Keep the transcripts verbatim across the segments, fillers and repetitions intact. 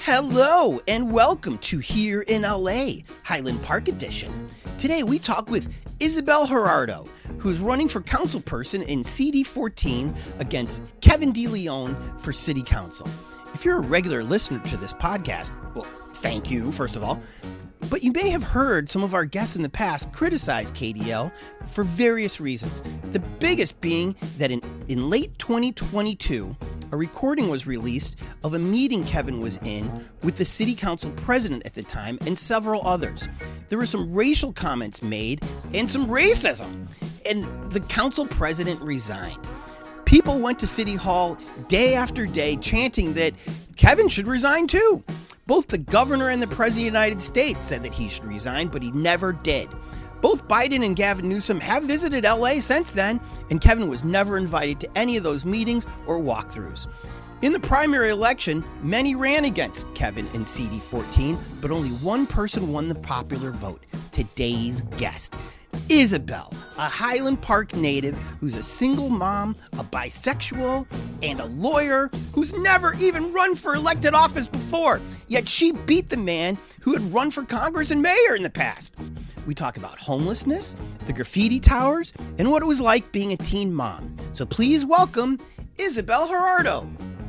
Hello and welcome to Here in L A, Highland Park Edition. Today we talk with Isabel Gerardo, who's running for councilperson in C D fourteen against Kevin DeLeon for City Council. If you're a regular listener to this podcast, well, thank you, first of all. But you may have heard some of our guests in the past criticize K D L for various reasons. The biggest being that in, in late twenty twenty-two, a recording was released of a meeting Kevin was in with the city council president at the time and several others. There were some racial comments made and some racism, and the council president resigned. People went to City Hall day after day chanting that Kevin should resign too. Both the governor and the president of the United States said that he should resign, but he never did. Both Biden and Gavin Newsom have visited L A since then, and Kevin was never invited to any of those meetings or walkthroughs. In the primary election, many ran against Kevin in C D fourteen, but only one person won the popular vote, today's guest. Isabel, a Highland Park native who's a single mom, a bisexual, and a lawyer who's never even run for elected office before. Yet she beat the man who had run for Congress and mayor in the past. We talk about homelessness, the graffiti towers, and what it was like being a teen mom. So please welcome Isabel Gerardo.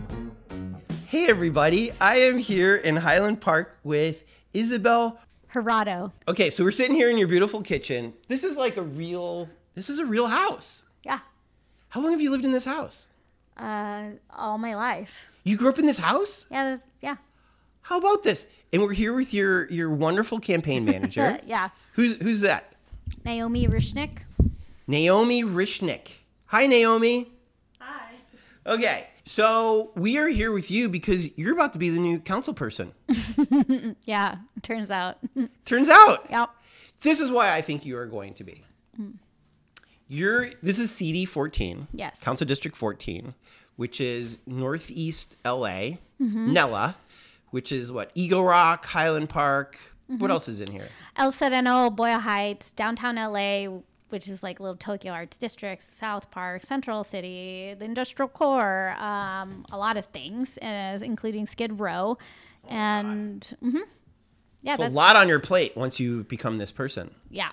Hey everybody, I am here in Highland Park with Isabel Gerardo. Okay, so we're sitting here in your beautiful kitchen. This is like a real, this is a real house. Yeah. How long have you lived in this house? Uh, all my life. You grew up in this house? Yeah, that's, yeah. How about this? And we're here with your your wonderful campaign manager. Yeah. Who's who's that? Naomi Rishnick. Naomi Rishnick. Hi, Naomi. Hi. Okay, so we are here with you because you're about to be the new council person. Yeah, turns out. Turns out. Yep. This is why I think you are going to be. You're. This is C D fourteen. Yes. Council District fourteen, which is Northeast L A, Mm-hmm. Nella, which is what, Eagle Rock, Highland Park. Mm-hmm. What else is in here? El Sereno, Boyle Heights, downtown L A, which is like little Tokyo Arts District, South Park, Central City, the Industrial Core, um, a lot of things, uh, including Skid Row. Oh, and mm-hmm. yeah, So a that's, lot on your plate once you become this person. yeah.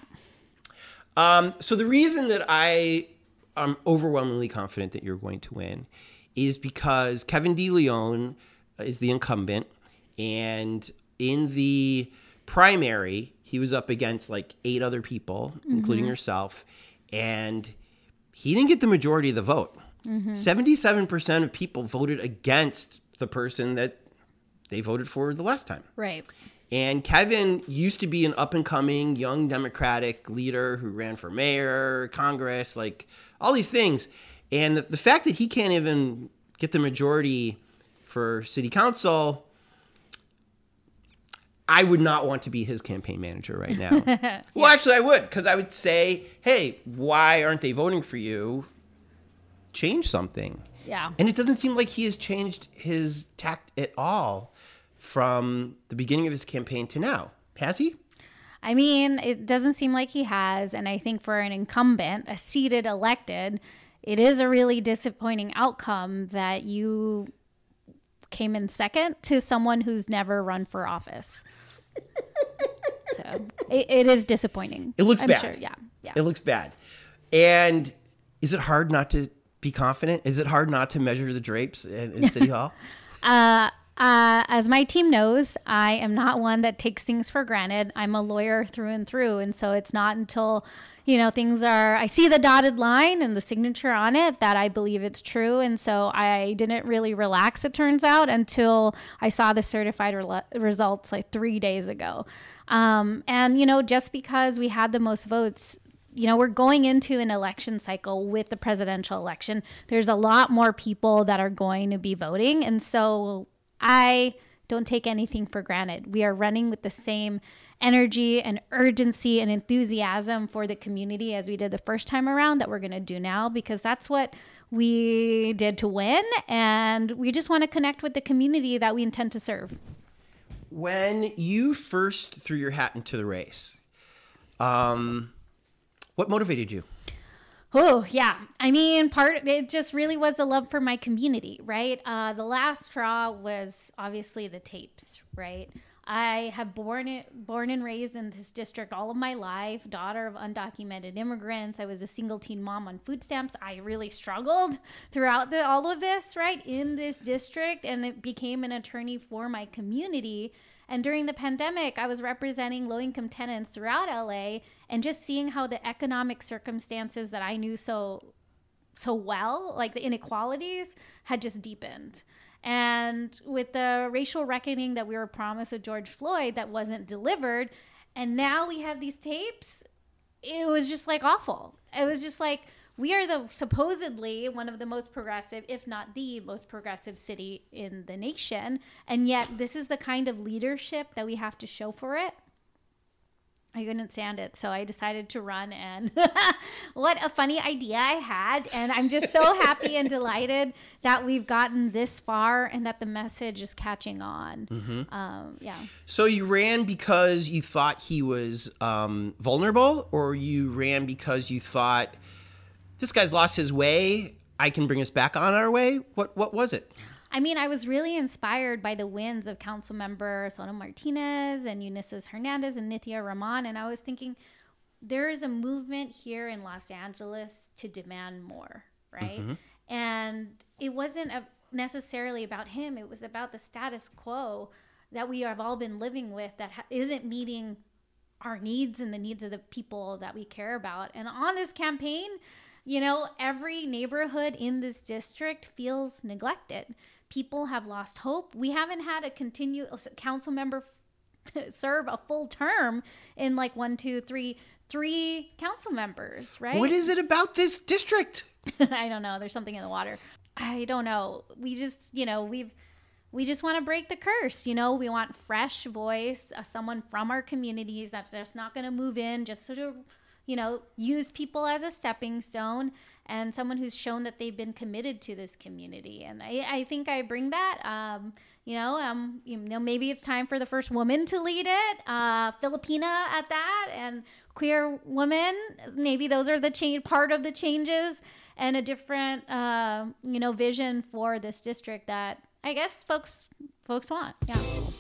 Um, so the reason that I am overwhelmingly confident that you're going to win is because Kevin DeLeon is the incumbent, and in the primary, he was up against like eight other people, mm-hmm. including yourself, and he didn't get the majority of the vote. Mm-hmm. seventy-seven percent of people voted against the person that they voted for the last time. Right. And Kevin used to be an up-and-coming young Democratic leader who ran for mayor, Congress, like all these things. And the, the fact that he can't even get the majority for city council, I would not want to be his campaign manager right now. Yeah. Well, actually, I would, because I would say, hey, why aren't they voting for you? Change something. Yeah. And it doesn't seem like he has changed his tact at all from the beginning of his campaign to now. Has he? I mean, it doesn't seem like he has. And I think for an incumbent, a seated elected, it is a really disappointing outcome that you came in second to someone who's never run for office. So it, it is disappointing. It looks I'm bad. Sure. Yeah. Yeah. It looks bad. And is it hard not to be confident? Is it hard not to measure the drapes in, in City Hall? uh, Uh, as my team knows, I am not one that takes things for granted. I'm a lawyer through and through. And so it's not until, you know, things are, I see the dotted line and the signature on it that I believe it's true. And so I didn't really relax, it turns out, until I saw the certified re- results like three days ago. Um, and, you know, just because we had the most votes, you know, we're going into an election cycle with the presidential election. There's a lot more people that are going to be voting. And so I don't take anything for granted. We are running with the same energy and urgency and enthusiasm for the community as we did the first time around that we're going to do now, because that's what we did to win. And we just want to connect with the community that we intend to serve. When you first threw your hat into the race, um, what motivated you? Oh, yeah. I mean, part it just really was the love for my community, right? Uh, the last straw was obviously the tapes, right? I have born it, born and raised in this district all of my life, daughter of undocumented immigrants. I was a single teen mom on food stamps. I really struggled throughout the, all of this, right, in this district, and it became an attorney for my community. And during the pandemic, I was representing low-income tenants throughout L A, and just seeing how the economic circumstances that I knew so so well, like the inequalities, had just deepened. And with the racial reckoning that we were promised with George Floyd that wasn't delivered, and now we have these tapes, it was just like awful. It was just like, we are the supposedly one of the most progressive, if not the most progressive city in the nation. And yet this is the kind of leadership that we have to show for it. I couldn't stand it. So I decided to run, and what a funny idea I had. And I'm just so happy and delighted that we've gotten this far and that the message is catching on. Mm-hmm. Um, yeah. So you ran because you thought he was um, vulnerable, or you ran because you thought, this guy's lost his way, I can bring us back on our way? What what was it? I mean, I was really inspired by the wins of Councilmember Soto Martinez and Eunices Hernandez and Nithya Rahman. And I was thinking, there is a movement here in Los Angeles to demand more, right? Mm-hmm. And it wasn't a, necessarily about him. It was about the status quo that we have all been living with that ha- isn't meeting our needs and the needs of the people that we care about. And on this campaign, you know, every neighborhood in this district feels neglected. People have lost hope. We haven't had a continuous council member serve a full term in like one, two, three, three council members, right? What is it about this district? I don't know. There's something in the water. I don't know. We just, you know, we've, we just want to break the curse. You know, we want fresh voice, uh, someone from our communities that's just not going to move in just sort of, you know, use people as a stepping stone, and someone who's shown that they've been committed to this community. And I, I think I bring that, um, you know, um, you know, maybe it's time for the first woman to lead it, uh, Filipina at that, and queer woman. Maybe those are the change, part of the changes, and a different, uh, you know, vision for this district that I guess folks, folks want. Yeah.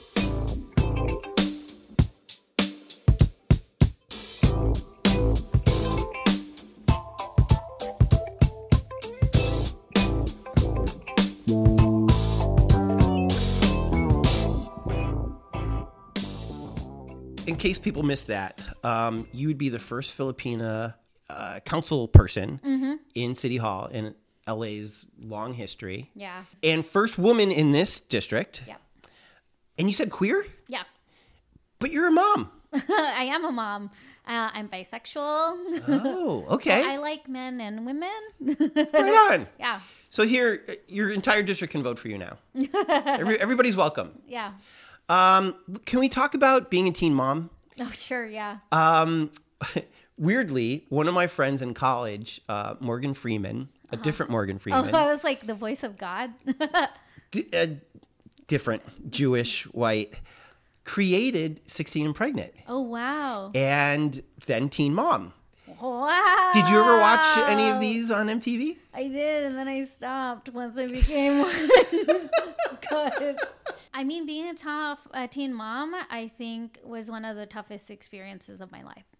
In case people missed that, um, you would be the first Filipina uh, council person mm-hmm. in City Hall in L A's long history. Yeah. And first woman in this district. Yeah. And you said queer? Yeah. But you're a mom. I am a mom. Uh, I'm bisexual. Oh, okay. So I like men and women. Right on. Yeah. So here, your entire district can vote for you now. Every, everybody's welcome. Yeah. Um, can we talk about being a teen mom? Oh, sure, yeah. Um, weirdly, one of my friends in college, uh, Morgan Freeman, a uh-huh. different Morgan Freeman. Oh, I was like the voice of God. d- uh, different, Jewish, white, created sixteen and Pregnant. Oh, wow. And then Teen Mom. Wow. Did you ever watch any of these on M T V? I did, and then I stopped once I became one. Good. I mean, being a tough a teen mom, I think, was one of the toughest experiences of my life.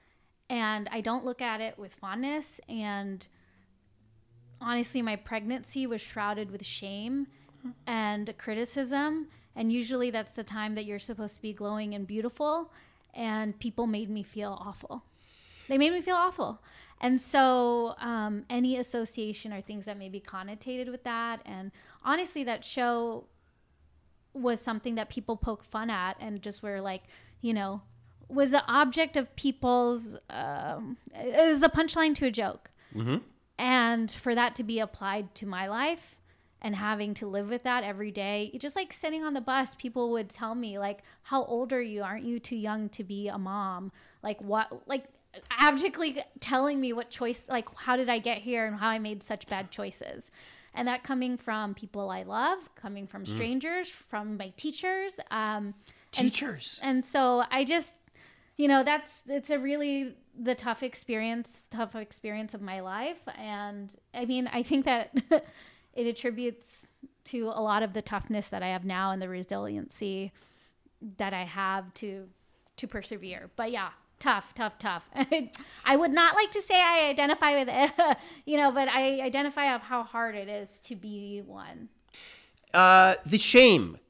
And I don't look at it with fondness. And honestly, my pregnancy was shrouded with shame and criticism. And usually that's the time that you're supposed to be glowing and beautiful. And people made me feel awful. They made me feel awful. And so um, any association or things that may be connotated with that. And honestly, that show was something that people poked fun at and just were like, you know, was the object of people's, um, it was the punchline to a joke. Mm-hmm. And for that to be applied to my life and having to live with that every day, just like sitting on the bus, people would tell me like, how old are you? Aren't you too young to be a mom? Like what, like abjectly telling me what choice, like how did I get here and how I made such bad choices. And that coming from people I love, coming from strangers, mm. from my teachers. Um, teachers. And, and so I just, you know, that's, it's a really the tough experience, tough experience of my life. And I mean, I think that it attributes to a lot of the toughness that I have now and the resiliency that I have to, to persevere. But yeah, tough, tough, tough. I would not like to say I identify with it, you know, but I identify of how hard it is to be one. Uh, the shame.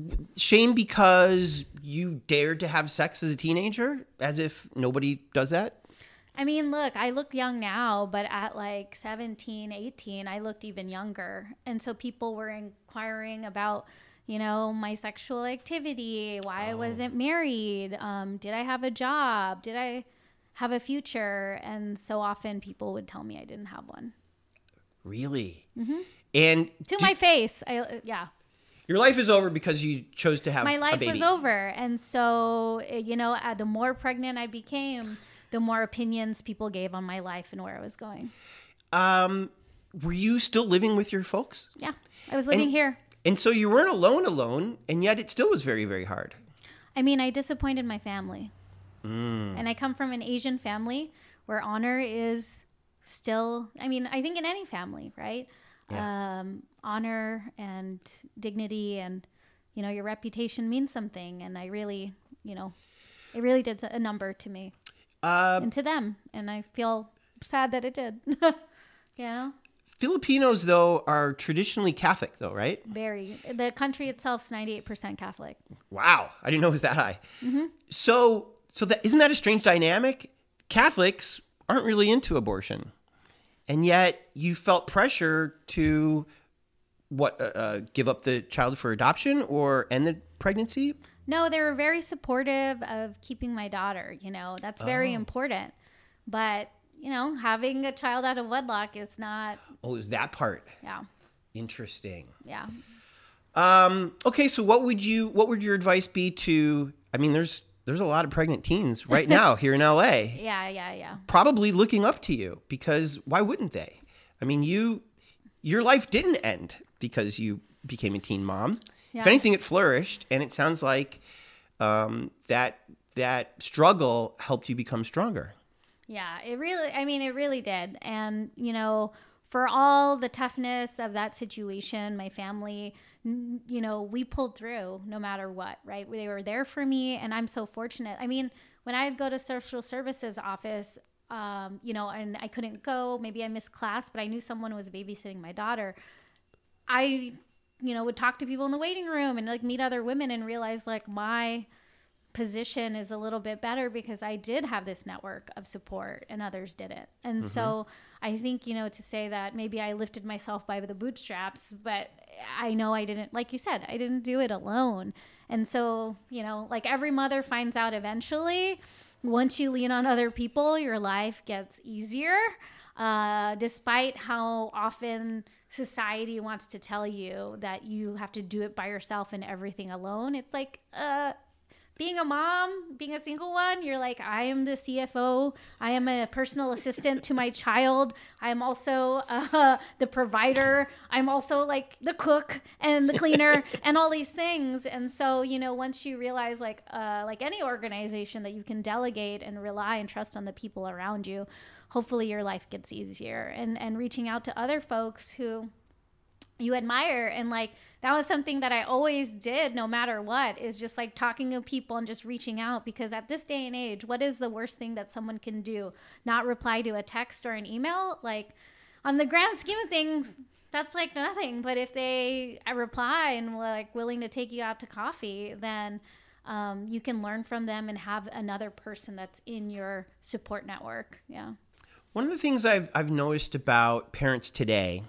Shame because you dared to have sex as a teenager, as if nobody does that? I mean, look, I look young now, but at like seventeen, eighteen, I looked even younger. And so people were inquiring about, you know, my sexual activity, why oh. I wasn't married, um, did I have a job, did I have a future? And so often people would tell me I didn't have one. Really? Mm-hmm. And to my face, I yeah. Your life is over because you chose to have my life a baby. was over. And so, you know, uh, the more pregnant I became, the more opinions people gave on my life and where I was going. Um, were you still living with your folks? Yeah, I was living and, here. And so you weren't alone alone, and yet it still was very, very hard. I mean, I disappointed my family. Mm. And I come from an Asian family where honor is still, I mean, I think in any family, right? Yeah. Um, honor and dignity and, you know, your reputation means something. And I really, you know, it really did a number to me uh, and to them. And I feel sad that it did, you know? Filipinos, though, are traditionally Catholic, though, right? Very. The country itself is ninety-eight percent Catholic. Wow. I didn't know it was that high. Mm-hmm. So, so that isn't that a strange dynamic? Catholics aren't really into abortion. And yet you felt pressure to what, uh, uh, give up the child for adoption or end the pregnancy? No, they were very supportive of keeping my daughter. You know, that's very oh. important. But, you know, having a child out of wedlock is not. Oh, it was that part. Yeah. Interesting. Yeah. Um, okay. So what would you, what would your advice be to, I mean, there's, there's a lot of pregnant teens right now here in L A. Yeah, yeah, yeah. Probably looking up to you because why wouldn't they? I mean, you, your life didn't end because you became a teen mom. Yeah. If anything, it flourished, and it sounds like um, that that struggle helped you become stronger. Yeah, it really. I mean, it really did. And you know, for all the toughness of that situation, my family, you know, we pulled through no matter what, right? They were there for me, and I'm so fortunate. I mean, when I'd go to social services office, um, you know, and I couldn't go, maybe I missed class, but I knew someone was babysitting my daughter. I, you know, would talk to people in the waiting room and like meet other women and realize like my position is a little bit better because I did have this network of support and others didn't. And mm-hmm. so I think, you know, to say that maybe I lifted myself by the bootstraps, but I know I didn't, like you said, I didn't do it alone. And so, you know, like every mother finds out eventually, once you lean on other people, your life gets easier. Uh, despite how often society wants to tell you that you have to do it by yourself and everything alone. It's like, uh, being a mom, being a single one, you're like, I am the C F O. I am a personal assistant to my child. I am also uh, the provider. I'm also like the cook and the cleaner and all these things. And so, you know, once you realize like, uh, like any organization that you can delegate and rely and trust on the people around you, hopefully your life gets easier. And, and reaching out to other folks who you admire. And like, that was something that I always did no matter what, is just like talking to people and just reaching out, because at this day and age, what is the worst thing that someone can do? Not reply to a text or an email? Like on the grand scheme of things, that's like nothing. But if they I reply and were like willing to take you out to coffee, then um, you can learn from them and have another person that's in your support network. Yeah. One of the things I've I've noticed about parents today,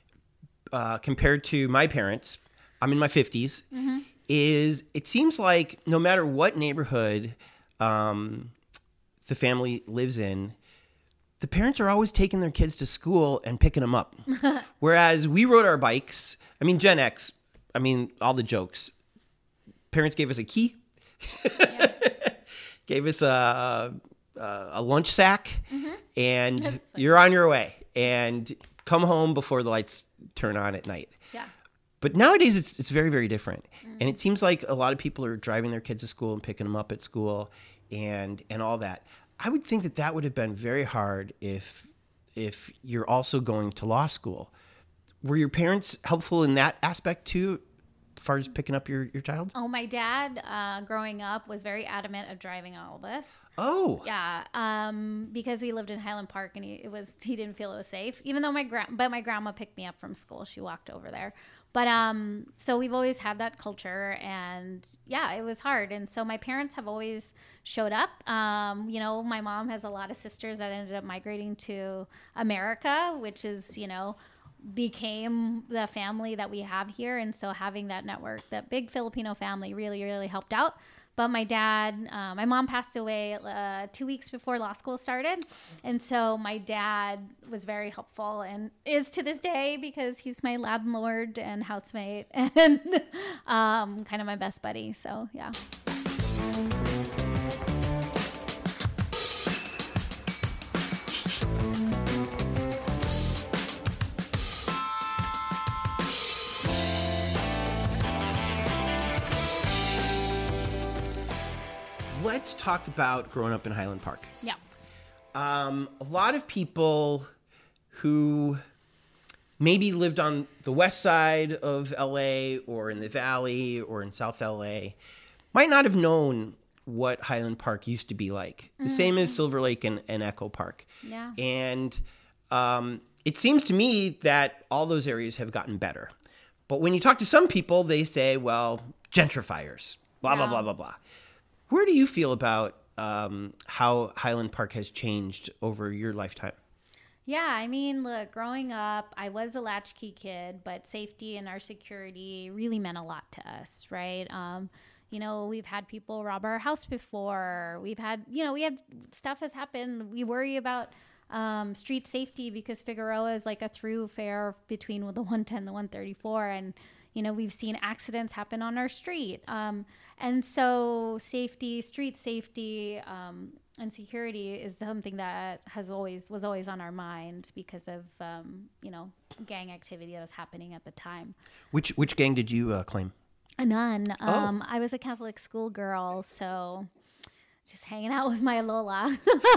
Uh, compared to my parents, I'm in my fifties, mm-hmm. is it seems like no matter what neighborhood um, the family lives in, the parents are always taking their kids to school and picking them up. Whereas we rode our bikes. I mean, Gen X, I mean, all the jokes. Parents gave us a key, yeah. gave us a, a, a lunch sack, mm-hmm. and you're on your way. And come home before the lights turn on at night. Yeah. But nowadays it's it's very, very different. Mm. And it seems like a lot of people are driving their kids to school and picking them up at school and and all that. I would think that that would have been very hard if if you're also going to law school. Were your parents helpful in that aspect too, as far as picking up your, your child? Oh, my dad, uh, growing up, was very adamant of driving all of us. Oh, Yeah, um, because we lived in Highland Park, and he it was he didn't feel it was safe. Even though my gra- but my grandma picked me up from school. She walked over there. But um, so we've always had that culture, and yeah, it was hard. And so my parents have always showed up. Um, you know, my mom has a lot of sisters that ended up migrating to America, which is, you know, became the family that we have here. And so having that network, that big Filipino family, really, really helped out. But my dad, uh, my mom passed away uh, two weeks before law school started. And so my dad was very helpful and is to this day, because he's my landlord and housemate and um, kind of my best buddy. So, yeah. let's talk about growing up in Highland Park. Yeah. Um, a lot of people who maybe lived on the west side of L A or in the Valley or in South L A might not have known what Highland Park used to be like. The mm-hmm. same as Silver Lake and, and Echo Park. Yeah. And um, it seems to me that all those areas have gotten better. But when you talk to some people, they say, well, gentrifiers, blah, yeah. blah, blah, blah, blah. Where do you feel about um, how Highland Park has changed over your lifetime? Yeah, I mean, look, growing up, I was a latchkey kid, but safety and our security really meant a lot to us, right? Um, you know, we've had people rob our house before. We've had, you know, we have stuff has happened. We worry about um, street safety because Figueroa is like a thoroughfare between the one ten and the one thirty-four. And, you know, we've seen accidents happen on our street. Um, and so safety, street safety, um, and security is something that has always was always on our mind because of, um, you know, gang activity that was happening at the time. Which which gang did you uh, claim? A nun. Um, oh. I was a Catholic schoolgirl, so just hanging out with my Lola.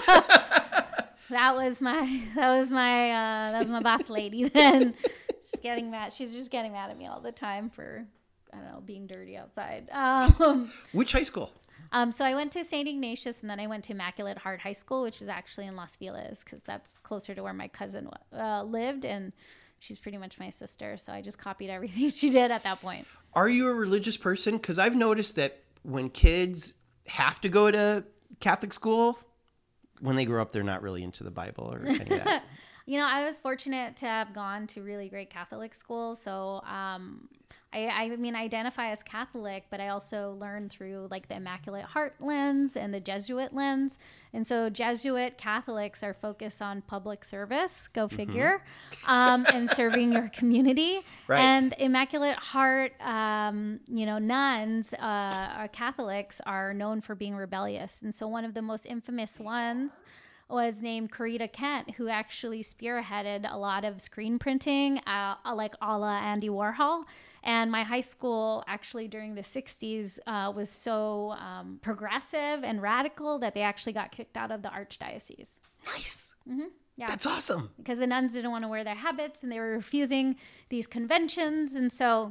that was my that was my uh, that was my boss lady. Then she's getting mad. She's just getting mad at me all the time for I don't know being dirty outside. Um, Which high school? Um, so I went to Saint Ignatius, and then I went to Immaculate Heart High School, which is actually in Los Feliz, because that's closer to where my cousin uh, lived, and she's pretty much my sister. So I just copied everything she did at that point. Are you a religious person? Because I've noticed that when kids have to go to Catholic school, when they grow up, they're not really into the Bible or any of that. You know, I was fortunate to have gone to really great Catholic schools. So, um, I, I mean, I identify as Catholic, but I also learned through like the Immaculate Heart lens and the Jesuit lens. And so Jesuit Catholics are focused on public service, go figure, mm-hmm. um, and serving your community. Right. And Immaculate Heart, um, you know, nuns, uh, or Catholics are known for being rebellious. And so one of the most infamous ones was named Corita Kent, who actually spearheaded a lot of screen printing, uh, like a la Andy Warhol. And my high school actually during the sixties uh, was so um, progressive and radical that they actually got kicked out of the archdiocese. Nice. Mm-hmm. Yeah. That's awesome. Because the nuns didn't want to wear their habits and they were refusing these conventions. And so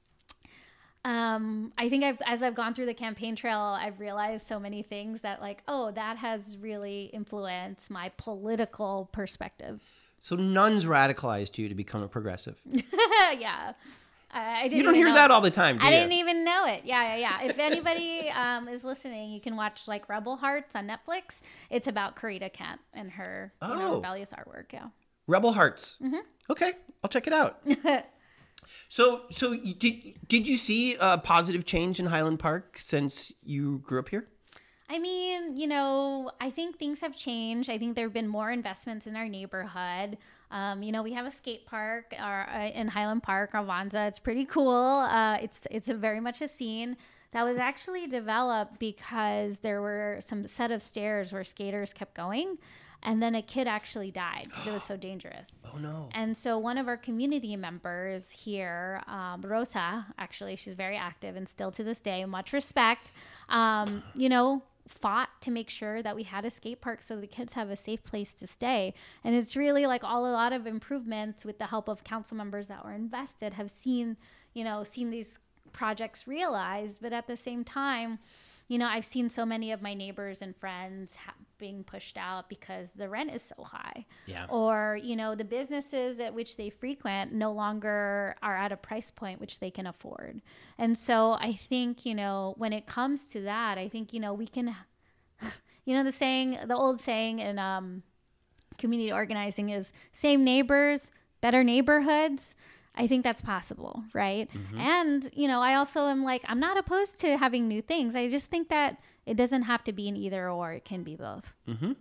Um, I think I've, as I've gone through the campaign trail, I've realized so many things that like, oh, that has really influenced my political perspective. So nuns radicalized you to become a progressive. yeah. I, I didn't you don't even hear know that it. all the time, do I you? didn't even know it. Yeah, yeah, yeah. If anybody um, is listening, you can watch like Rebel Hearts on Netflix. It's about Corita Kent and her oh. you know, rebellious artwork. Yeah. Rebel Hearts. Mm-hmm. Okay, I'll check it out. So, so you, did did you see a positive change in Highland Park since you grew up here? I mean, you know, I think things have changed. I think there have been more investments in our neighborhood. Um, you know, we have a skate park uh, in Highland Park, Avanza. It's pretty cool. Uh, it's it's a very much a scene that was actually developed because there were some set of stairs where skaters kept going. And then a kid actually died because it was so dangerous. Oh, no. And so one of our community members here, um, Rosa, actually, she's very active and still to this day, much respect, um, you know, fought to make sure that we had a skate park so the kids have a safe place to stay. And it's really like all a lot of improvements with the help of council members that were invested have seen, you know, seen these projects realized. But at the same time, you know, I've seen so many of my neighbors and friends ha- being pushed out because the rent is so high. Yeah. Or, you know, the businesses at which they frequent no longer are at a price point which they can afford. And so I think, you know, when it comes to that, I think, you know, we can, you know, the saying, the old saying in um, community organizing is same neighbors, better neighborhoods. I think that's possible, right? Mm-hmm. And, you know, I also am like, I'm not opposed to having new things. I just think that it doesn't have to be an either or. It can be both. Mm-hmm.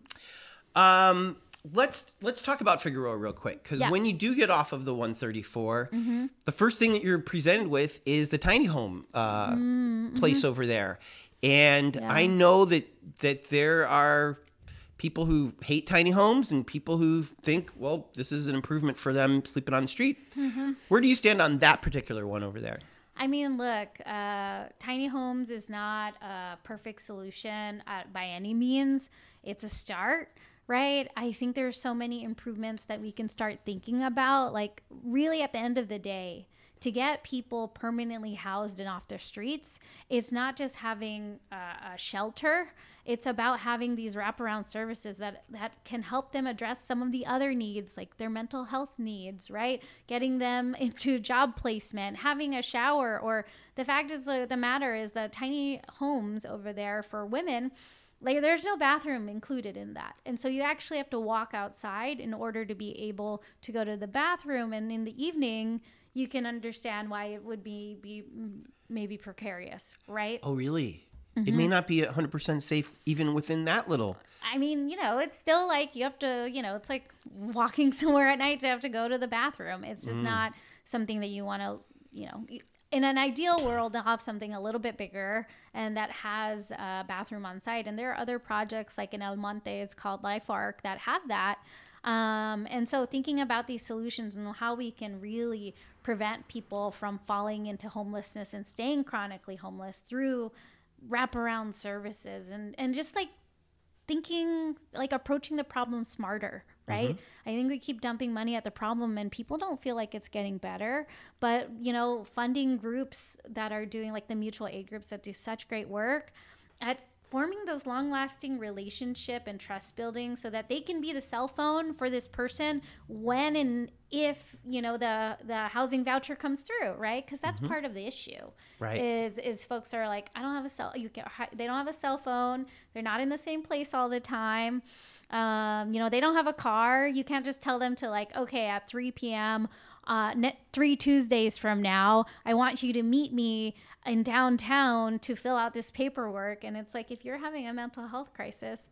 Um, let's let's talk about Figueroa real quick. Because yeah. when you do get off of the one thirty-four, mm-hmm. the first thing that you're presented with is the tiny home uh, mm-hmm. place over there. And yeah. I know that that there are people who hate tiny homes and people who think, well, this is an improvement for them sleeping on the street. Mm-hmm. Where do you stand on that particular one over there? I mean, look, uh, tiny homes is not a perfect solution at, by any means. It's a start, right? I think there's so many improvements that we can start thinking about. Like, really, at the end of the day, to get people permanently housed and off their streets, it's not just having uh, a shelter. It's about having these wraparound services that, that can help them address some of the other needs, like their mental health needs, right? Getting them into job placement, having a shower, or the fact is the, the matter is that tiny homes over there for women, like there's no bathroom included in that. And so you actually have to walk outside in order to be able to go to the bathroom. And in the evening, you can understand why it would be, be maybe precarious, right? Oh, really? Mm-hmm. It may not be one hundred percent safe even within that little. I mean, you know, it's still like you have to, you know, it's like walking somewhere at night to have to go to the bathroom. It's just mm. not something that you want to, you know, in an ideal world, to have something a little bit bigger and that has a bathroom on site. And there are other projects like in El Monte, it's called Life Arc, that have that. Um, and so thinking about these solutions and how we can really prevent people from falling into homelessness and staying chronically homeless through wraparound services and, and just like thinking, like approaching the problem smarter, right? Mm-hmm. I think we keep dumping money at the problem and people don't feel like it's getting better, but you know, funding groups that are doing like the mutual aid groups that do such great work at forming those long-lasting relationship and trust building so that they can be the cell phone for this person when and if, you know, the the housing voucher comes through, right? Because that's mm-hmm. part of the issue. Right. Is is folks are like, I don't have a cell. You can, they don't have a cell phone. They're not in the same place all the time. Um, you know, they don't have a car. You can't just tell them to like, okay, at three p.m. Uh, net, three Tuesdays from now, I want you to meet me in downtown to fill out this paperwork. And it's like, if you're having a mental health crisis,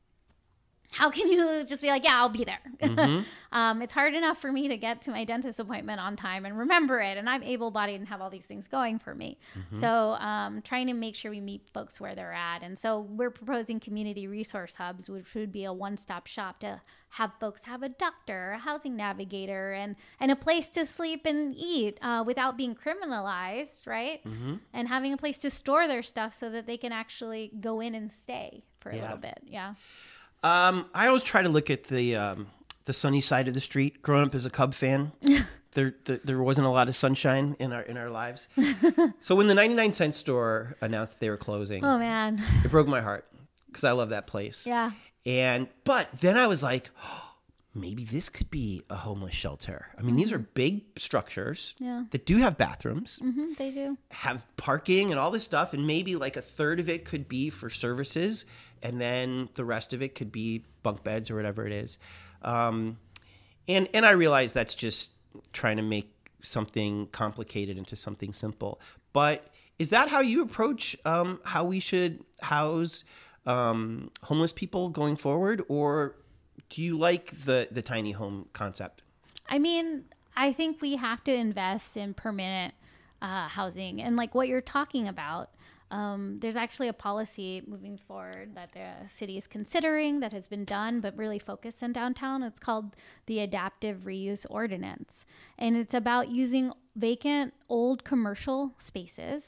how can you just be like, yeah, I'll be there? Mm-hmm. um, it's hard enough for me to get to my dentist appointment on time and remember it. And I'm able-bodied and have all these things going for me. Mm-hmm. So um, trying to make sure we meet folks where they're at. And so we're proposing community resource hubs, which would be a one-stop shop to have folks have a doctor, a housing navigator, and, and a place to sleep and eat uh, without being criminalized, right? Mm-hmm. And having a place to store their stuff so that they can actually go in and stay for a yeah. little bit. Yeah. Um, I always try to look at the um, the sunny side of the street. Growing up as a Cub fan, there the, there wasn't a lot of sunshine in our in our lives. So when the ninety-nine cent store announced they were closing, oh man, it broke my heart because I love that place. Yeah. And but then I was like, oh, maybe this could be a homeless shelter. I mean, mm-hmm. these are big structures yeah. that do have bathrooms. Mm-hmm, they do have parking and all this stuff, and maybe like a third of it could be for services. And then the rest of it could be bunk beds or whatever it is. Um, and and I realize that's just trying to make something complicated into something simple. But is that how you approach um, how we should house um, homeless people going forward? Or do you like the, the tiny home concept? I mean, I think we have to invest in permanent uh, housing. And like what you're talking about, Um, there's actually a policy moving forward that the city is considering that has been done, but really focused in downtown. It's called the Adaptive Reuse Ordinance. And it's about using vacant old commercial spaces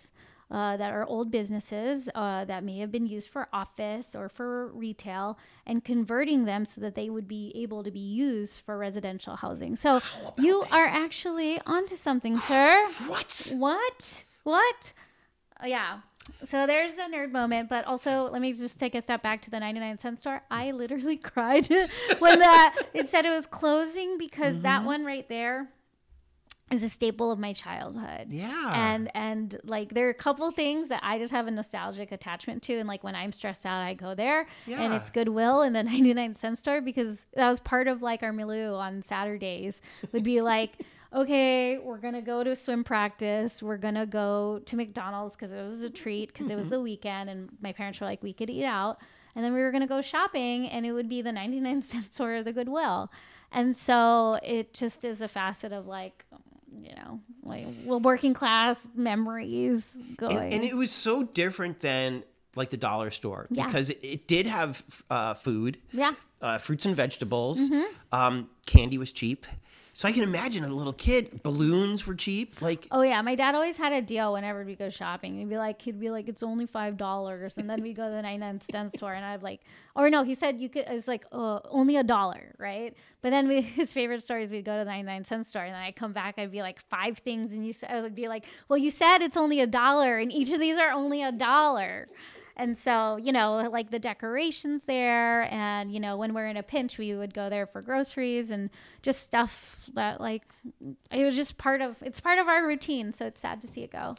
uh, that are old businesses uh, that may have been used for office or for retail, and converting them so that they would be able to be used for residential housing. So you that? are actually onto something, sir. What? What? What? Uh, yeah. So there's the nerd moment, but also let me just take a step back to the ninety-nine cent store. I literally cried when that it said it was closing, because mm-hmm. that one right there is a staple of my childhood. Yeah. And and like there are a couple things that I just have a nostalgic attachment to, and like when I'm stressed out I go there. Yeah. And it's Goodwill and the ninety-nine cent store, because that was part of like our milieu on Saturdays would be like, okay, we're going to go to swim practice. We're going to go to McDonald's because it was a treat, because mm-hmm. it was the weekend and my parents were like, we could eat out. And then we were going to go shopping, and it would be the ninety-nine cent store or the Goodwill. And so it just is a facet of like, you know, like well, working class memories going. And, and it was so different than like the dollar store, yeah. because it, it did have uh, food, yeah, uh, fruits and vegetables. Mm-hmm. Um, candy was cheap. So I can imagine a little kid, balloons were cheap. Like, oh yeah, my dad always had a deal whenever we go shopping. He'd be like, he'd be like, it's only five dollars, and then we go to the ninety-nine cent store, and I'd like, or no, he said you could. It's like uh, only a dollar, right? But then we, his favorite story is we'd go to the ninety-nine cent store, and then I come back, I'd be like five things, and you said, I would be like, well, you said it's only a dollar, and each of these are only a dollar. And so, you know, like the decorations there, and, you know, when we're in a pinch, we would go there for groceries and just stuff that, like, it was just part of, it's part of our routine. So it's sad to see it go.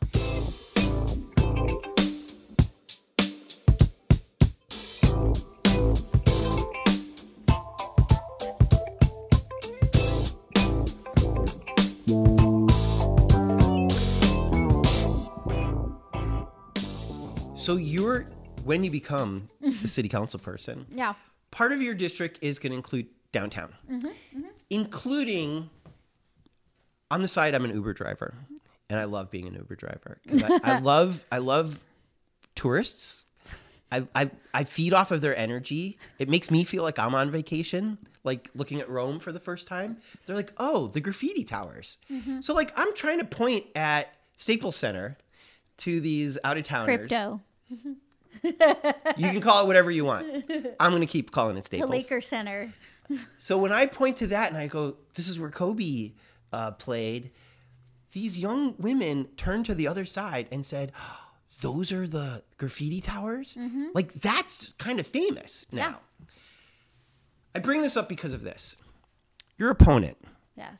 So you're, when you become the city council person, yeah, part of your district is going to include downtown, mm-hmm, mm-hmm. including on the side. I'm an Uber driver, and I love being an Uber driver because I, I love I love tourists. I, I I feed off of their energy. It makes me feel like I'm on vacation, like looking at Rome for the first time. They're like, oh, the graffiti towers. Mm-hmm. So like I'm trying to point at Staples Center to these out-of-towners. Crypto. You can call it whatever you want. I'm going to keep calling it Staples. The Laker Center. So when I point to that and I go, this is where Kobe uh, played, these young women turned to the other side and said, oh, those are the graffiti towers? Mm-hmm. Like, that's kind of famous now. Yeah. I bring this up because of this. Your opponent. Yes.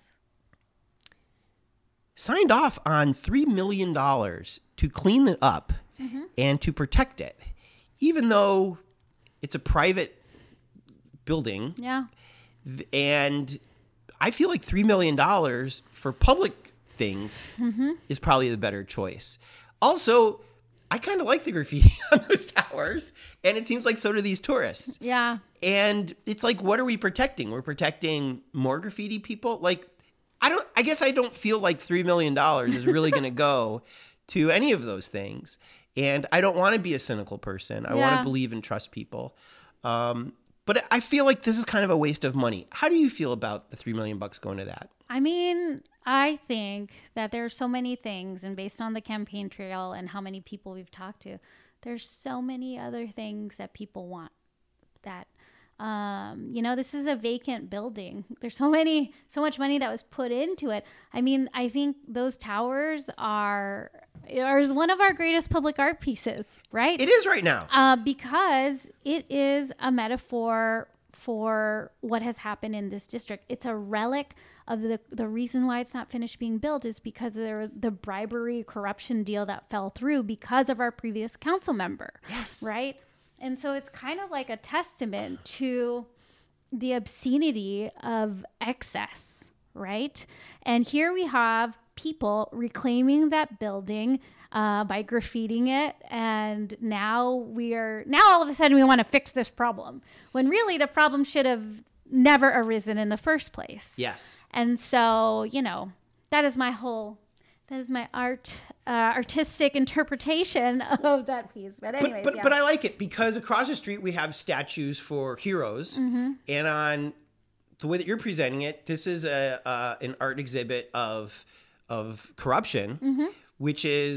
Signed off on three million dollars to clean it up mm-hmm. and to protect it, even though it's a private building. Yeah. And I feel like three million dollars for public things mm-hmm. is probably the better choice. Also, I kind of like the graffiti on those towers, and it seems like so do these tourists. Yeah. And it's like, what are we protecting? We're protecting more graffiti people? Like, I don't. I guess I don't feel like three million dollars is really going to go to any of those things. And I don't want to be a cynical person. I yeah. want to believe and trust people. Um, but I feel like this is kind of a waste of money. How do you feel about the three million bucks going to that? I mean, I think that there are so many things, and based on the campaign trail and how many people we've talked to, there's so many other things that people want that. Um, you know, this is a vacant building. There's so many, so much money that was put into it. I mean, I think those towers are, are one of our greatest public art pieces, right? It is right now. Uh, because it is a metaphor for what has happened in this district. It's a relic of the, the reason why it's not finished being built is because of the bribery corruption deal that fell through because of our previous council member. Yes. Right? And so it's kind of like a testament to the obscenity of excess, right? And here we have people reclaiming that building uh, by graffitiing it. And now we are, now all of a sudden we want to fix this problem when really the problem should have never arisen in the first place. Yes. And so, you know, that is my whole... That is my art, uh, artistic interpretation of that piece. But anyways, but but, yeah. but I like it because across the street we have statues for heroes, mm-hmm. and on the way that you're presenting it, this is a uh, an art exhibit of of corruption, mm-hmm. which is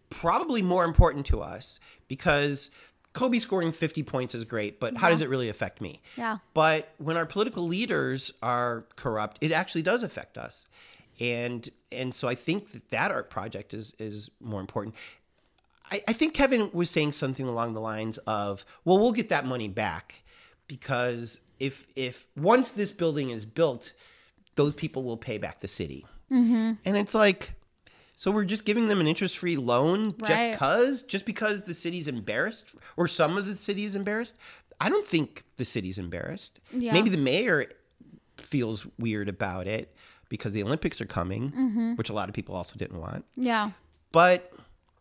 probably more important to us because Kobe scoring fifty points is great, but how Yeah. does it really affect me? Yeah. But when our political leaders are corrupt, it actually does affect us. And and so I think that that art project is is more important. I, I think Kevin was saying something along the lines of, well, we'll get that money back because if if once this building is built, those people will pay back the city. Mm-hmm. And it's like, so we're just giving them an interest-free loan just Right. because, just because the city's embarrassed, or some of the city is embarrassed? I don't think the city's embarrassed. Yeah. Maybe the mayor feels weird about it because the Olympics are coming, Mm-hmm. which a lot of people also didn't want. Yeah. But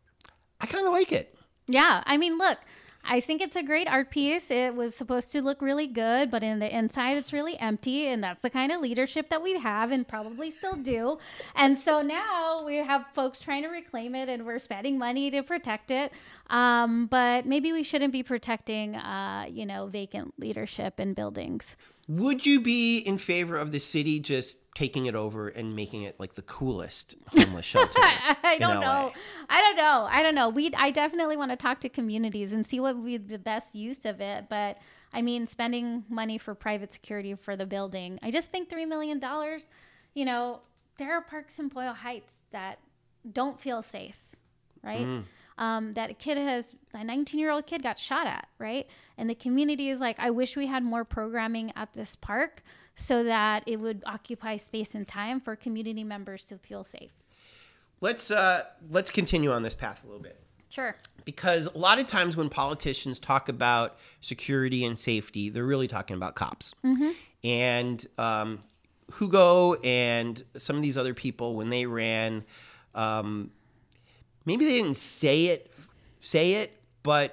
I kind of like it. Yeah. I mean, look, I think it's a great art piece. It was supposed to look really good, but in the inside, it's really empty. And that's the kind of leadership that we have and probably still do. And so now we have folks trying to reclaim it and we're spending money to protect it. Um, but maybe we shouldn't be protecting, uh, you know, vacant leadership in buildings. Would you be in favor of the city just taking it over and making it like the coolest homeless shelter? I in don't L A? know. I don't know. I don't know. We I definitely want to talk to communities and see what would be the best use of it. But I mean, spending money for private security for the building, I just think three million dollars, you know, there are parks in Boyle Heights that don't feel safe, right? Mm. Um, that a kid has, a nineteen year old kid got shot at, right? And the community is like, I wish we had more programming at this park so that it would occupy space and time for community members to feel safe. Let's uh, let's continue on this path a little bit. Sure. Because a lot of times when politicians talk about security and safety, they're really talking about cops. Mm-hmm. And um, Hugo and some of these other people, when they ran, um, maybe they didn't say it, say it, but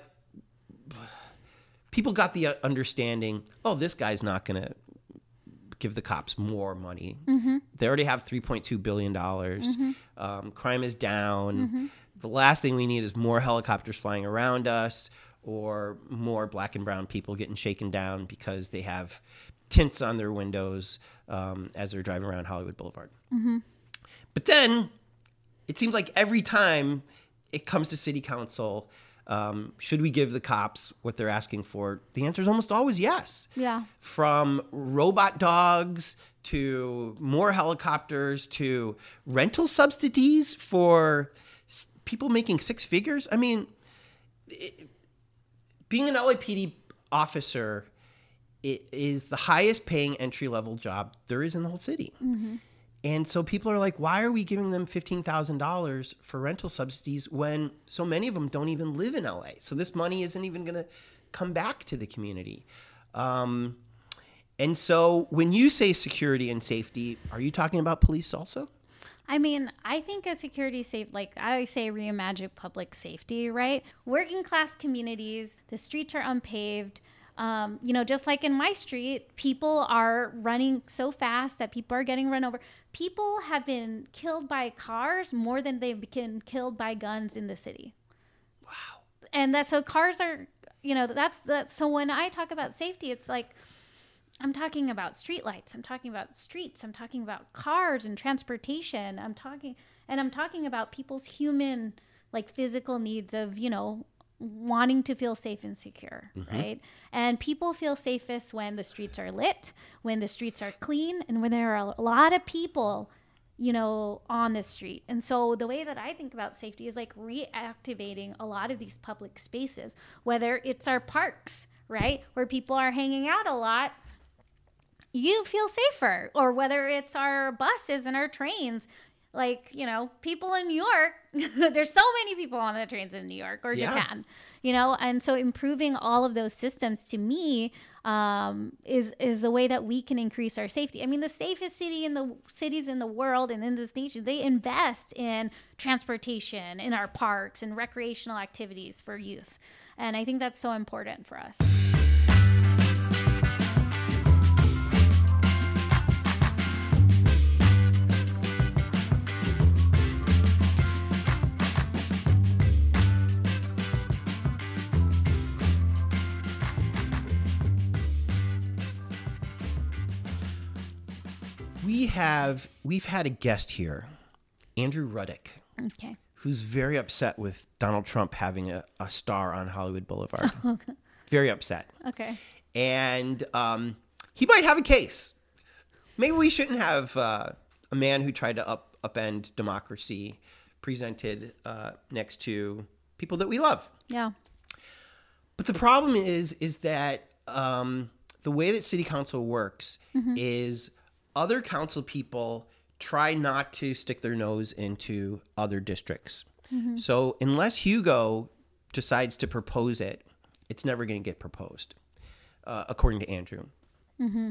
people got the understanding, oh, this guy's not going to give the cops more money. Mm-hmm. They already have three point two billion dollars. Mm-hmm. Um, crime is down. Mm-hmm. The last thing we need is more helicopters flying around us or more black and brown people getting shaken down because they have tints on their windows um, as they're driving around Hollywood Boulevard. Mm-hmm. But then it seems like every time it comes to city council, um, should we give the cops what they're asking for? The answer is almost always yes. Yeah. From robot dogs to more helicopters to rental subsidies for s- people making six figures. I mean, it, being an L A P D officer it is the highest paying entry level job there is in the whole city. Mm-hmm. And so people are like, why are we giving them fifteen thousand dollars for rental subsidies when so many of them don't even live in L A? So this money isn't even going to come back to the community. Um, and so when you say security and safety, are you talking about police also? I mean, I think a security safe, like I say, reimagine public safety, right? Working class communities, the streets are unpaved. Um, you know, just like in my street, people are running so fast that people are getting run over. People have been killed by cars more than they've been killed by guns in the city. Wow. And that's so cars are, you know, that's that. So when I talk about safety, it's like, I'm talking about streetlights. I'm talking about streets. I'm talking about cars and transportation. I'm talking, and I'm talking about people's human, like physical needs of, you know, wanting to feel safe and secure, mm-hmm. right? And people feel safest when the streets are lit, when the streets are clean, and when there are a lot of people, you know, on the street. And so the way that I think about safety is like reactivating a lot of these public spaces, whether it's our parks, right, where people are hanging out a lot, you feel safer, or whether it's our buses and our trains. Like, you know, people in New York, there's so many people on the trains in New York or Yeah. Japan, you know, and so improving all of those systems to me um, is is the way that we can increase our safety. I mean, the safest city in the cities in the world and in this nation, they invest in transportation, in our parks and recreational activities for youth. And I think that's so important for us. We have we've had a guest here, Andrew Ruddick, Okay. who's very upset with Donald Trump having a, a star on Hollywood Boulevard. Okay. Very upset. Okay. And um, he might have a case. Maybe we shouldn't have uh, a man who tried to up, upend democracy presented uh, next to people that we love. Yeah. But the problem is, is that um, the way that city council works mm-hmm. is other council people try not to stick their nose into other districts. Mm-hmm. So unless Hugo decides to propose it, it's never going to get proposed, uh, according to Andrew. Mm-hmm.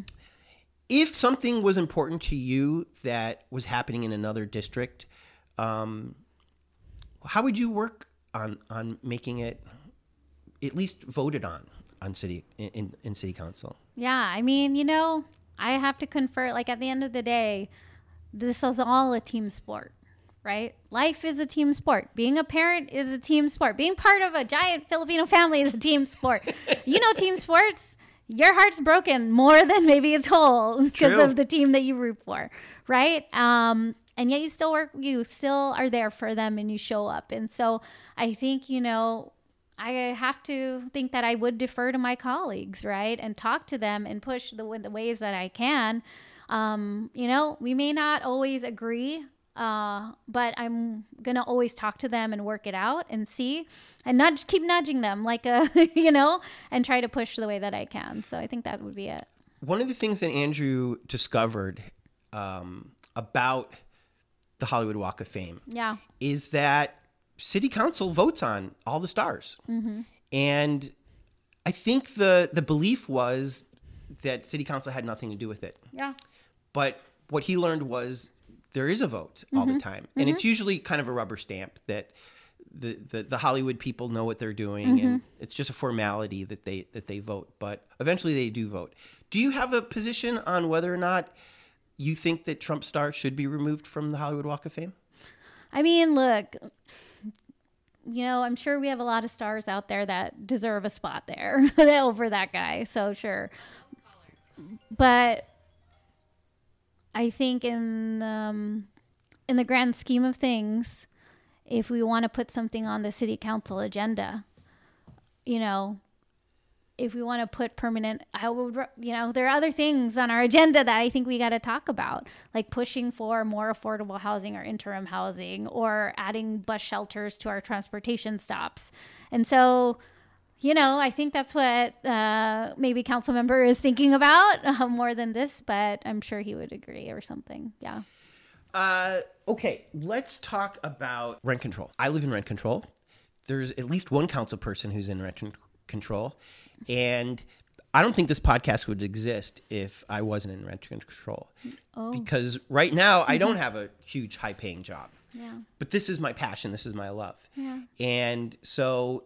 If something was important to you that was happening in another district, um, how would you work on on making it at least voted on on city in, in city council? Yeah, I mean, you know, I have to confer. Like at the end of the day, this is all a team sport, right? Life is a team sport. Being a parent is a team sport. Being part of a giant Filipino family is a team sport. You know, team sports, your heart's broken more than maybe it's whole because of the team that you root for, right? Um, and yet you still work, you still are there for them and you show up. And so I think, you know, I have to think that I would defer to my colleagues, right? And talk to them and push the, the ways that I can. Um, you know, we may not always agree, uh, but I'm going to always talk to them and work it out and see and nudge, keep nudging them like a, you know, and try to push the way that I can. So I think that would be it. One of the things that Andrew discovered um, about the Hollywood Walk of Fame yeah. is that city council votes on all the stars. Mm-hmm. And I think the, the belief was that city council had nothing to do with it. Yeah. But what he learned was there is a vote all mm-hmm. the time. And mm-hmm. it's usually kind of a rubber stamp that the, the, the Hollywood people know what they're doing. Mm-hmm. And it's just a formality that they that they vote. But eventually they do vote. Do you have a position on whether or not you think that Trump stars should be removed from the Hollywood Walk of Fame? I mean, look, you know, I'm sure we have a lot of stars out there that deserve a spot there over that guy. So sure. But I think in the, um, in the grand scheme of things, if we want to put something on the city council agenda, you know, if we want to put permanent, I would, you know, there are other things on our agenda that I think we got to talk about, like pushing for more affordable housing or interim housing or adding bus shelters to our transportation stops. And so, you know, I think that's what uh, maybe council member is thinking about uh, more than this, but I'm sure he would agree or something. Yeah. Uh, okay, let's talk about rent control. I live in rent control. There's at least one council person who's in rent control. And I don't think this podcast would exist if I wasn't in rent control. Oh. Because right now, I don't have a huge high-paying job. Yeah. But this is my passion. This is my love. Yeah. And so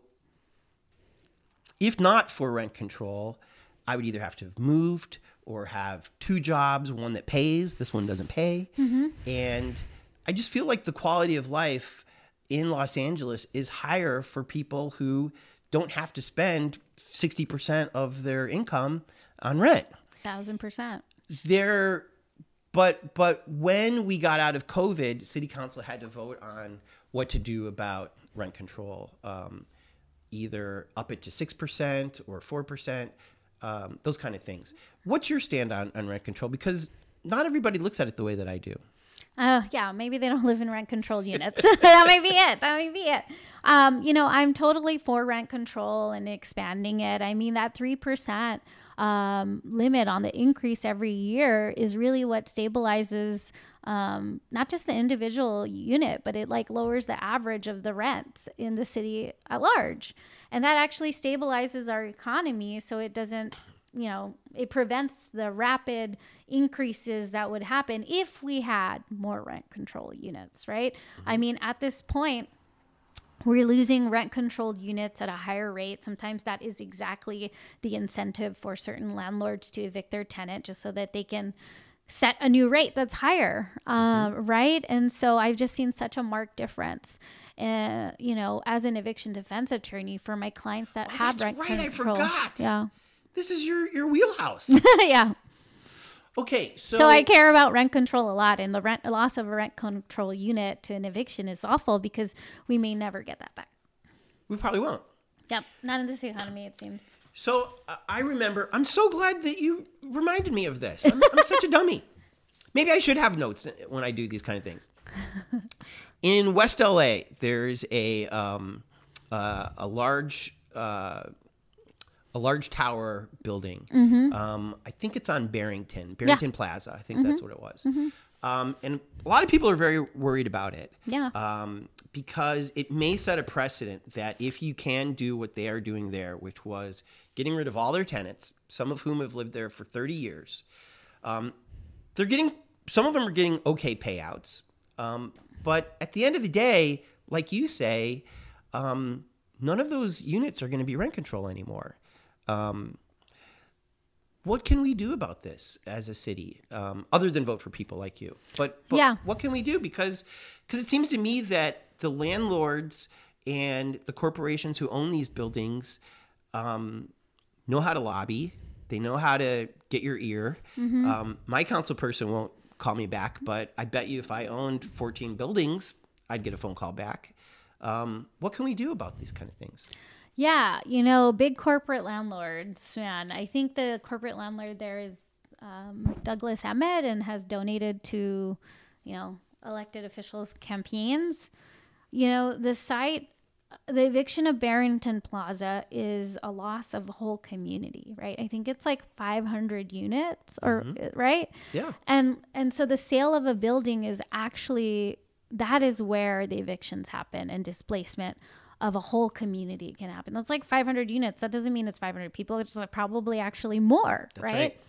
if not for rent control, I would either have to have moved or have two jobs, one that pays, this one doesn't pay. Mm-hmm. And I just feel like the quality of life in Los Angeles is higher for people who don't have to spend sixty percent of their income on rent. Thousand percent. There, but but when we got out of COVID, city council had to vote on what to do about rent control. Um, either up it to six percent or four percent, um, those kind of things. What's your stand on, on rent control? Because not everybody looks at it the way that I do. Oh, uh, yeah, maybe they don't live in rent-controlled units. That might be it. That might be it. Um, you know, I'm totally for rent control and expanding it. I mean, that three percent um, limit on the increase every year is really what stabilizes um, not just the individual unit, but it like lowers the average of the rent in the city at large. And that actually stabilizes our economy so it doesn't, you know, it prevents the rapid increases that would happen if we had more rent control units, right? Mm-hmm. I mean, at this point, we're losing rent controlled units at a higher rate. Sometimes that is exactly the incentive for certain landlords to evict their tenant just so that they can set a new rate that's higher, um, mm-hmm. right? And so I've just seen such a marked difference, uh, you know, as an eviction defense attorney for my clients that oh, have that's rent right, control. I forgot. Yeah. This is your, your wheelhouse. Yeah. Okay, so... So I care about rent control a lot, and the rent loss of a rent control unit to an eviction is awful because we may never get that back. We probably won't. Yep, not in this economy, it seems. So uh, I remember, I'm so glad that you reminded me of this. I'm, I'm such a dummy. Maybe I should have notes when I do these kind of things. In West L A, there's a um, uh, a large uh, a large tower building. Mm-hmm. Um, I think it's on Barrington, Barrington yeah. Plaza. I think mm-hmm. that's what it was. Mm-hmm. Um, and a lot of people are very worried about it. Yeah. Um, because it may set a precedent that if you can do what they are doing there, which was getting rid of all their tenants, some of whom have lived there for thirty years, um, they're getting, some of them are getting okay payouts. Um, but at the end of the day, like you say, um, none of those units are going to be rent control anymore. Um, what can we do about this as a city, um, other than vote for people like you? But, but yeah. what can we do? Because because it seems to me that the landlords and the corporations who own these buildings um, know how to lobby. They know how to get your ear. Mm-hmm. Um, my council person won't call me back, but I bet you if I owned fourteen buildings, I'd get a phone call back. Um, what can we do about these kind of things? Yeah, you know, big corporate landlords, man. I think the corporate landlord there is um, Douglas Emmett and has donated to, you know, elected officials' campaigns. You know, the site, the eviction of Barrington Plaza is a loss of a whole community, right? I think it's like five hundred units or mm-hmm. right? Yeah. And and so the sale of a building is actually, that is where the evictions happen and displacement of a whole community can happen. That's like five hundred units. That doesn't mean it's five hundred people. It's like probably actually more, That's right? right.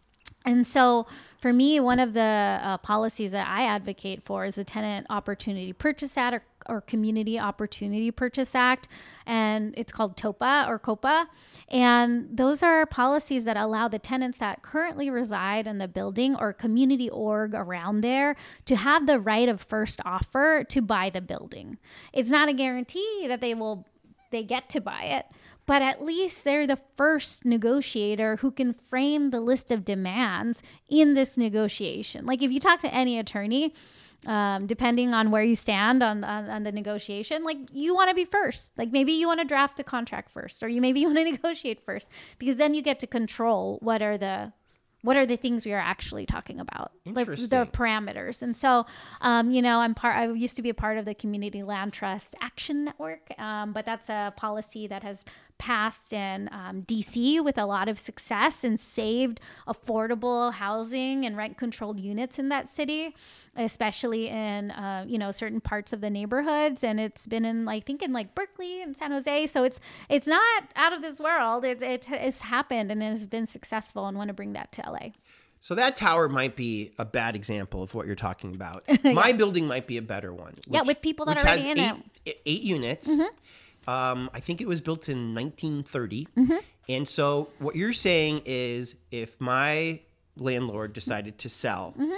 And so for me, one of the uh, policies that I advocate for is the Tenant Opportunity Purchase Act or, or Community Opportunity Purchase Act. And it's called TOPA or COPA. And those are policies that allow the tenants that currently reside in the building or community org around there to have the right of first offer to buy the building. It's not a guarantee that they will they get to buy it, but at least they're the first negotiator who can frame the list of demands in this negotiation. Like if you talk to any attorney, um, depending on where you stand on, on, on the negotiation, like you want to be first. Like maybe you want to draft the contract first, or you maybe you want to negotiate first, because then you get to control what are the what are the things we are actually talking about, like the parameters. And so, um, you know, I'm part, I used to be a part of the Community Land Trust Action Network, um, but that's a policy that has passed in um, D C with a lot of success and saved affordable housing and rent controlled units in that city, especially in, uh, you know, certain parts of the neighborhoods. And it's been in, I think in like Berkeley and San Jose. So it's, it's not out of this world. It, it, it's happened and it has been successful, and want to bring that to L A. So that tower might be a bad example of what you're talking about. yeah. My building might be a better one. Which, yeah, with people that are already in eight, it. Eight units. Mm-hmm. Um, I think it was built in nineteen thirty. Mm-hmm. And so what you're saying is if my landlord decided to sell, mm-hmm.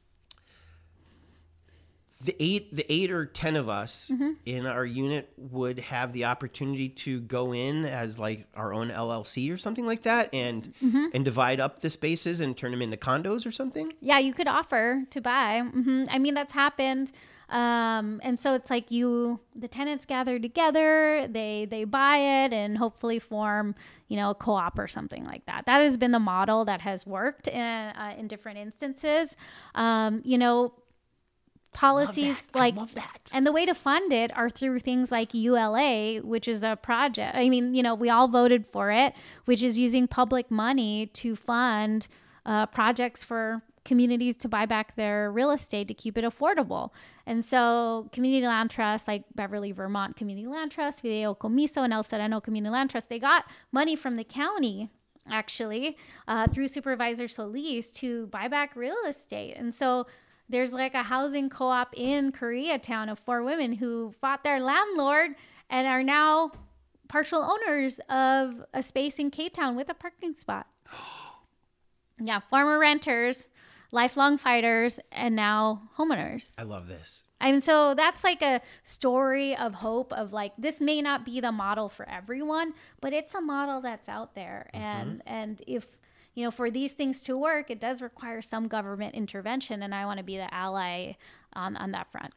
the eight the eight or ten of us mm-hmm. in our unit would have the opportunity to go in as like our own L L C or something like that and mm-hmm. and divide up the spaces and turn them into condos or something? Yeah, you could offer to buy. Mm-hmm. I mean, that's happened. Um, and so it's like you, the tenants gather together, they, they buy it and hopefully form, you know, a co-op or something like that. That has been the model that has worked in, uh, in different instances. Um, you know, policies like, and the way to fund it are through things like U L A, which is a project. I mean, you know, we all voted for it, which is using public money to fund, uh, projects for communities to buy back their real estate to keep it affordable. And so Community Land Trust, like Beverly Vermont Community Land Trust, Video Comiso, and El Sereno Community Land Trust, they got money from the county, actually, uh, through Supervisor Solis to buy back real estate. And so there's like a housing co-op in Koreatown of four women who fought their landlord and are now partial owners of a space in K-Town with a parking spot. Yeah, former renters, lifelong fighters, and now homeowners. I love this. I mean, so that's like a story of hope of like, this may not be the model for everyone, but it's a model that's out there. Mm-hmm. And, and if, you know, for these things to work, it does require some government intervention, and I want to be the ally on, on that front.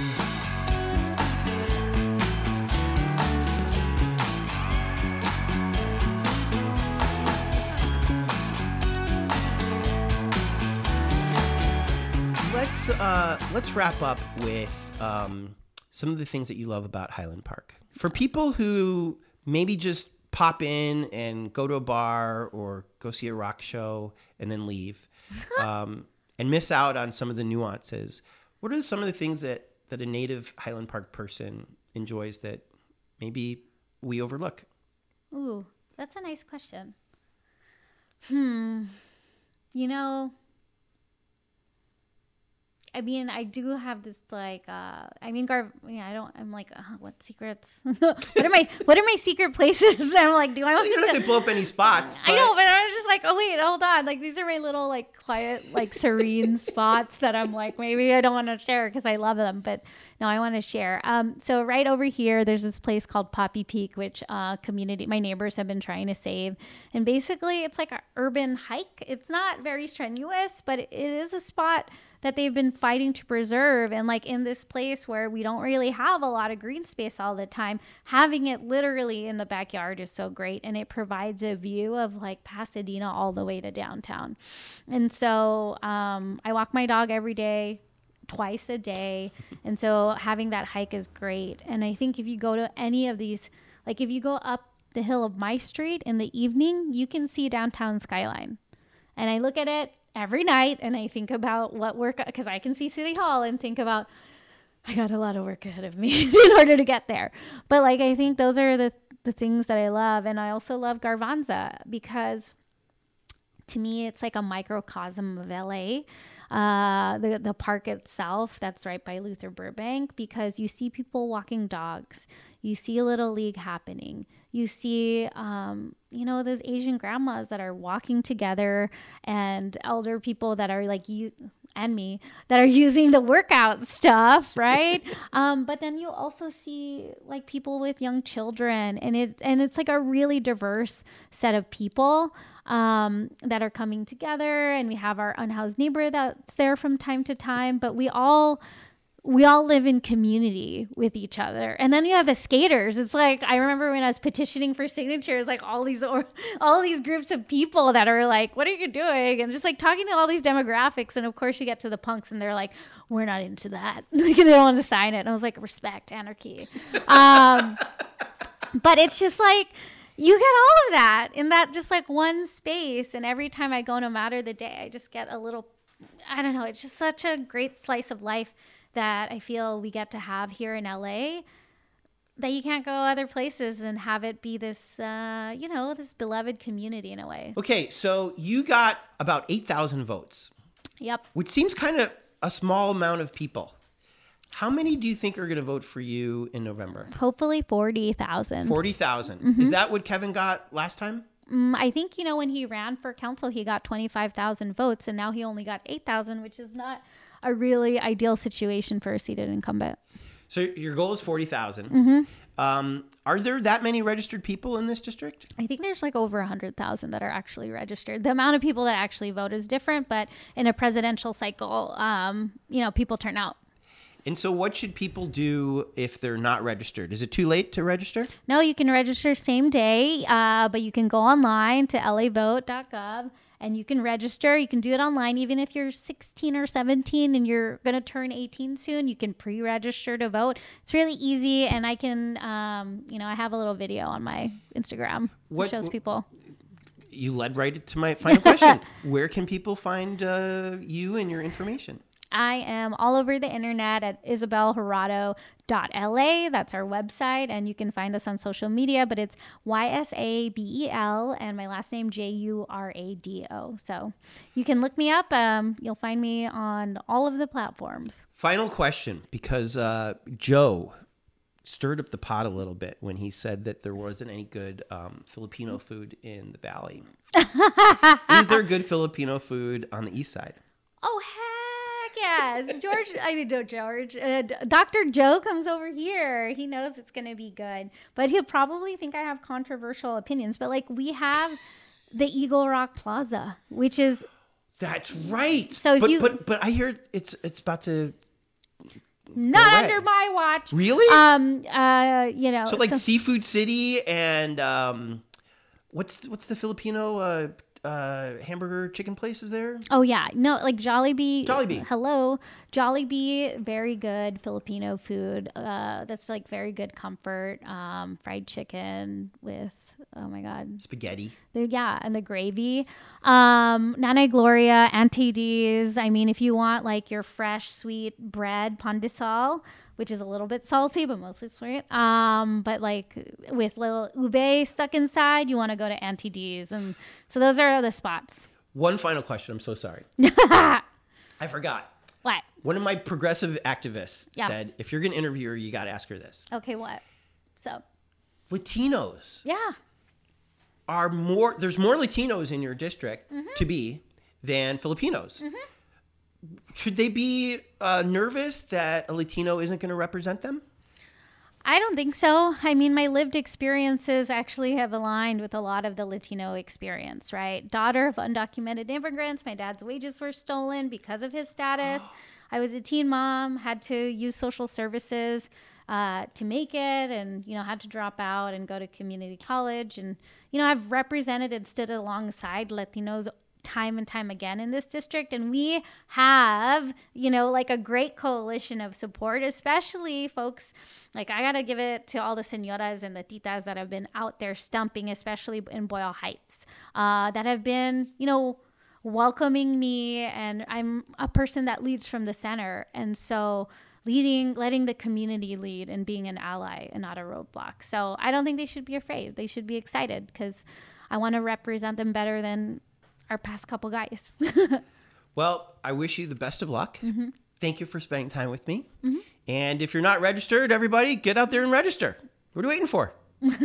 Let's uh, let's wrap up with um, some of the things that you love about Highland Park. For people who maybe just pop in and go to a bar or go see a rock show and then leave um, and miss out on some of the nuances, what are some of the things that, that a native Highland Park person enjoys that maybe we overlook? Ooh, that's a nice question. Hmm. You know... I mean, I do have this like, uh, I mean, Gar, yeah, I don't, I'm like, uh, what secrets? what are my, what are my secret places? I'm like, do I want well, you don't to have to blow up any spots. But... I know, but I was just like, oh wait, hold on. Like, these are my little like quiet, like serene spots that I'm like, maybe I don't want to share because I love them, but no, I want to share. Um, so right over here, there's this place called Poppy Peak, which uh, community, my neighbors have been trying to save. And basically it's like an urban hike. It's not very strenuous, but it is a spot that they've been fighting to preserve. And like in this place where we don't really have a lot of green space all the time, having it literally in the backyard is so great. And it provides a view of like Pasadena all the way to downtown. And so um, I walk my dog every day, twice a day. And so having that hike is great. And I think if you go to any of these, like if you go up the hill of my street in the evening, you can see downtown skyline. And I look at it every night and I think about what work, because I can see City Hall and think about, I got a lot of work ahead of me in order to get there. But like, I think those are the, the things that I love. And I also love Garvanza because to me, it's like a microcosm of L A. Uh, the, the park itself, that's right by Luther Burbank, because you see people walking dogs. You see Little League happening. You see, um, you know, those Asian grandmas that are walking together and elder people that are like you and me that are using the workout stuff, right? um, but then you also see like people with young children, and it and it's like a really diverse set of people um, that are coming together. And we have our unhoused neighbor that's there from time to time, but we all we all live in community with each other. And then you have the skaters. It's like, I remember when I was petitioning for signatures, like all these, or all these groups of people that are like, what are you doing? And just like talking to all these demographics. And of course you get to the punks and they're like, we're not into that. They don't want to sign it. And I was like, respect, anarchy. Um, but it's just like, you get all of that in that just like one space. And every time I go, no matter the day, I just get a little, I don't know, it's just such a great slice of life that I feel we get to have here in L A that you can't go other places and have it be this, uh, you know, this beloved community in a way. Okay, so you got about eight thousand votes. Yep. Which seems kind of a small amount of people. How many do you think are going to vote for you in November? Hopefully forty thousand. forty thousand. Mm-hmm. Is that what Kevin got last time? Mm, I think, you know, when he ran for council, he got twenty-five thousand votes, and now he only got eight thousand, which is not a really ideal situation for a seated incumbent. So your goal is forty thousand. Mm-hmm. Um, are there that many registered people in this district? I think there's like over one hundred thousand that are actually registered. The amount of people that actually vote is different, but in a presidential cycle, um, you know, people turn out. And so what should people do if they're not registered? Is it too late to register? No, you can register same day, uh, but you can go online to L A vote dot gov and you can register. You can do it online even if you're sixteen or seventeen and you're going to turn eighteen soon. You can pre-register to vote. It's really easy, and I can, um, you know, I have a little video on my Instagram what that shows people. You led right to my final question. Where can people find uh, you and your information? I am all over the internet at isabel jurado dot L A. That's our website, and you can find us on social media, but it's Y S A B E L and my last name J U R A D O. So you can look me up. Um, you'll find me on all of the platforms. Final question, because uh, Joe stirred up the pot a little bit when he said that there wasn't any good um, Filipino food in the Valley. Is there good Filipino food on the east side? Oh, heck yes. George, I mean, no, George, uh, Doctor Joe comes over here. He knows it's going to be good, but he'll probably think I have controversial opinions. But like, we have The Eagle Rock Plaza, which is... That's right. So if but, you... But, but I hear it's it's about to... Not under my watch. Really? Um. Uh. You know. So like so, Seafood City and um, what's what's the Filipino uh, uh, hamburger chicken places there? Oh yeah, no, like Jollibee. Jollibee. Hello, Jollibee. Very good Filipino food. Uh, that's like very good comfort. Um, fried chicken with. Oh my God. Spaghetti. The, yeah, and the gravy. Um, Nanay Gloria, Auntie D's. I mean, if you want like your fresh, sweet bread, pandesal, which is a little bit salty, but mostly sweet. Um, but like with little ube stuck inside, you want to go to Auntie D's. And so those are the spots. One final question. I'm so sorry. I forgot. What? One of my progressive activists Yeah. said, if you're going to interview her, you got to ask her this. Okay, what? So. Latinos. Yeah. Are more there's more Latinos in your district mm-hmm. to be than Filipinos. Mm-hmm. Should they be uh, nervous that a Latino isn't going to represent them? I don't think so. I mean, my lived experiences actually have aligned with a lot of the Latino experience, right? Daughter of undocumented immigrants. My dad's wages were stolen because of his status. I was a teen mom, had to use social services uh, to make it, and, you know, had to drop out and go to community college. And, you know, I've represented and stood alongside Latinos time and time again in this district. And we have, you know, like a great coalition of support, especially folks, like I got to give it to all the senoras and the titas that have been out there stumping, especially in Boyle Heights, uh, that have been, you know, welcoming me. And I'm a person that leads from the center. And so leading, letting the community lead and being an ally and not a roadblock. So I don't think they should be afraid. They should be excited because I want to represent them better than our past couple guys. Well, I wish you the best of luck. Mm-hmm. Thank you for spending time with me. Mm-hmm. And if you're not registered, everybody, get out there and register. What are you waiting for?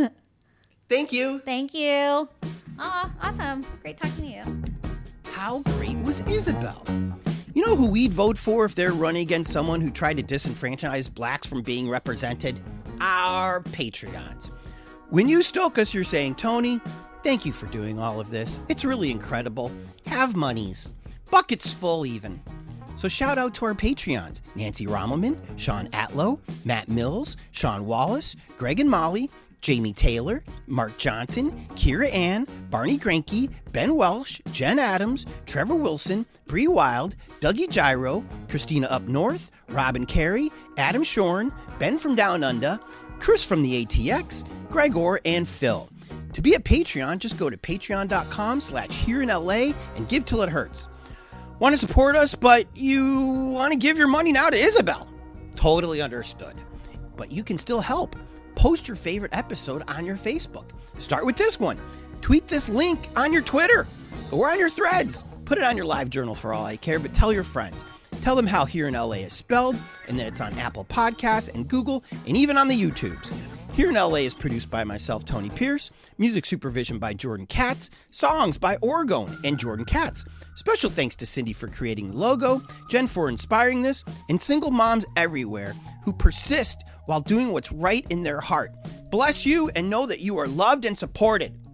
Thank you. Thank you. Oh, awesome. Great talking to you. How great was Isabel? You know who we'd vote for if they're running against someone who tried to disenfranchise blacks from being represented? Our Patreons. When you stoke us, you're saying, Tony, thank you for doing all of this. It's really incredible. Have monies. Buckets full even. So shout out to our Patreons, Nancy Rommelman, Sean Atlow, Matt Mills, Sean Wallace, Greg and Molly, Jamie Taylor, Mark Johnson, Kira Ann, Barney Granke, Ben Welsh, Jen Adams, Trevor Wilson, Bree Wild, Dougie Gyro, Christina Up North, Robin Carey, Adam Shorn, Ben from Down Under, Chris from the A T X, Gregor, and Phil. To be a Patreon, just go to patreon.com slash here in LA and give till it hurts. Want to support us, but you want to give your money now to Isabel? Totally understood. But you can still help. Post your favorite episode on your Facebook. Start with this one. Tweet this link on your Twitter or on your threads. Put it on your live journal for all I care, but tell your friends. Tell them how Here in L A is spelled and that it's on Apple Podcasts and Google and even on the YouTubes. Here in L A is produced by myself, Tony Pierce. Music supervision by Jordan Katz. Songs by Orgone and Jordan Katz. Special thanks to Cindy for creating the logo, Jen for inspiring this, and single moms everywhere who persist while doing what's right in their heart. Bless you and know that you are loved and supported.